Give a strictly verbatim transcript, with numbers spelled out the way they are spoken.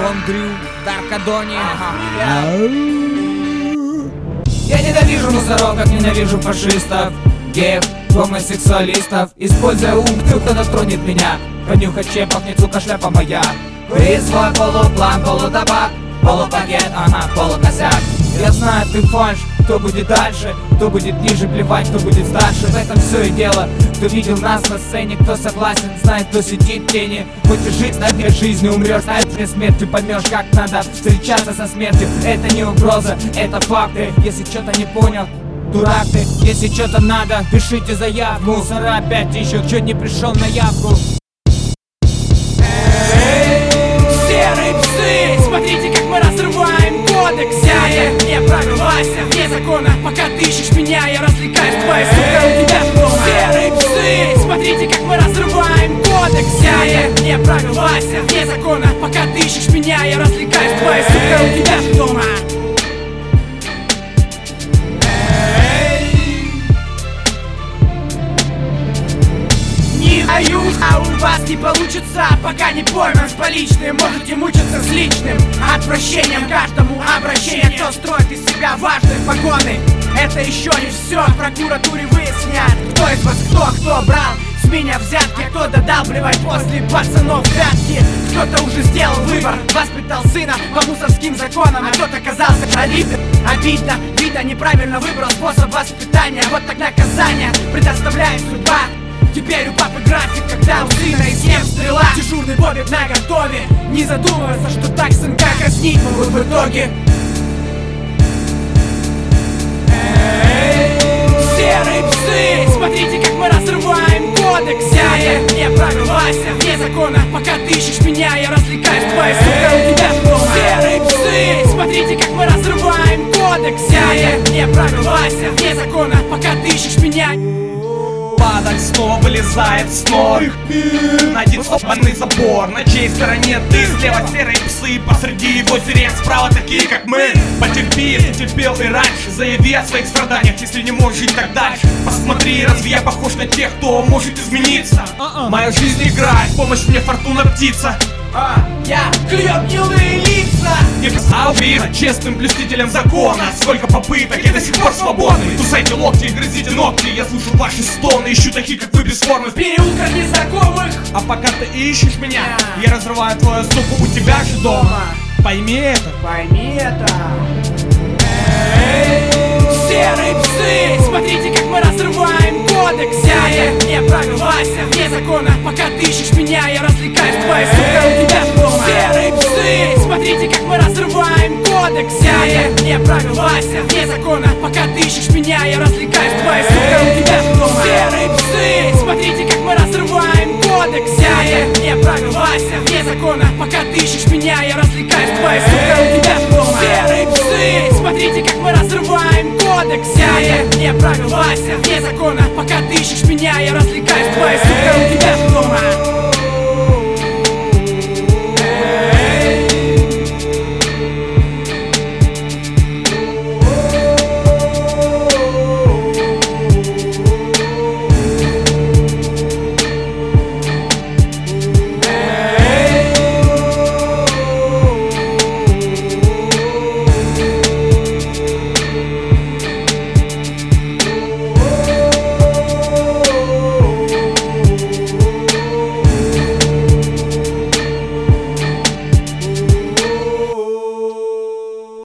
Дон Дрю, Даркадони. Я ненавижу мусоров, как ненавижу фашистов, геев, гомосексуалистов. Используя ум, кто-то тронет меня. Понюхать чем пахнет, сука, шляпа моя. Вы свой полуплан, полутабак, полупакет, ага, полукосяк. Я знаю, ты фальшь, кто будет дальше, кто будет ниже, плевать, кто будет старше. В этом все и дело. Кто видел нас на сцене, кто согласен, знает, кто сидит в тени. Хочешь жить, на жизни умрешь, знаешь, мне смертью поймешь, как надо встречаться со смертью. Это не угроза, это факты. Если что-то не понял, дурак ты. Если что-то надо, пишите заявку. Мусора опять ищут, чуть не пришел на явку. Серые псы, смотрите, как мы разрываем кодекс. Я не правил, Вася, вне закона. Пока ты ищешь меня, я развлекаюсь, твоя сука у тебя дома. Серые псы, смотрите, как мы разрываем кодекс. Я не правил, Вася, вне закона. Пока ты ищешь меня, я развлекаюсь, твоя сука у тебя дома. А у вас не получится, пока не поймем с поличным. Можете мучиться с личным отвращением каждому обращения. Кто строит из себя важные погоны, это еще не все. В прокуратуре выяснят, кто из вас кто, кто брал с меня взятки, кто додалбливает после пацанов взятки. Кто-то уже сделал выбор, воспитал сына по мусорским законам, а кто-то оказался пролитым. Обидно, видно, неправильно выбрал способ воспитания. Вот так наказание предоставляет судьба. Теперь у папы график, когда у сына из нем стрела. Дежурный бобик на готове, не задумывается, что так сынка казнить могут в итоге. Серые псы, смотрите, как мы разрываем кодекс. Я не правил, Вася, вне закона. Пока ты ищешь меня, я развлекаюсь, твоя сука у тебя дома. Серые псы, смотрите, как мы разрываем кодекс. Я не правил, Вася, вне закона. Пока ты ищешь меня. Падаль снова вылезает с нор. На один сломанный забор. На чьей стороне ты? Слева серые псы, посреди его сирен. Справа такие, как мы. Потерпи, если терпел и раньше. Заяви о своих страданиях, если не можешь жить так дальше. Посмотри, разве я похож на тех, кто может измениться? Моя жизнь играет, помощь мне фортуна птица. А, я клюю гнилые лица. Не писал видно честным блюстителем закона. Сколько попыток, я до сих пор свободный. Кусайте локти и грызите ногти. Я слышу ваши стоны, ищу таких, как вы, без формы. В переулках незнакомых. А пока ты ищешь меня, я разрываю твою суку у тебя же дома. Пойми это. Пойми это. Серые псы, смотрите, как мы разрываем кодекс. Я не правил, Вася, вне закона. Пока ты ищешь меня, я развлекаюсь, твоя сука у тебя дома. Серые псы, смотрите, как мы разрываем кодекс. Я не правил, Вася, вне закона. Пока ты ищешь меня, я развлекаюсь, твоя сука у тебя дома. Серые псы, смотрите, как мы разрываем кодекс. Я не правил, Вася, вне закона. Пока ты ищешь меня, я развлекаюсь, твоя сука у тебя дома. Серые псы, смотрите, как мы разрываем кодекс. Я не правил, Вася, вне закона. Пока ты ищешь меня, я развлекаюсь, твоя сука у тебя дома.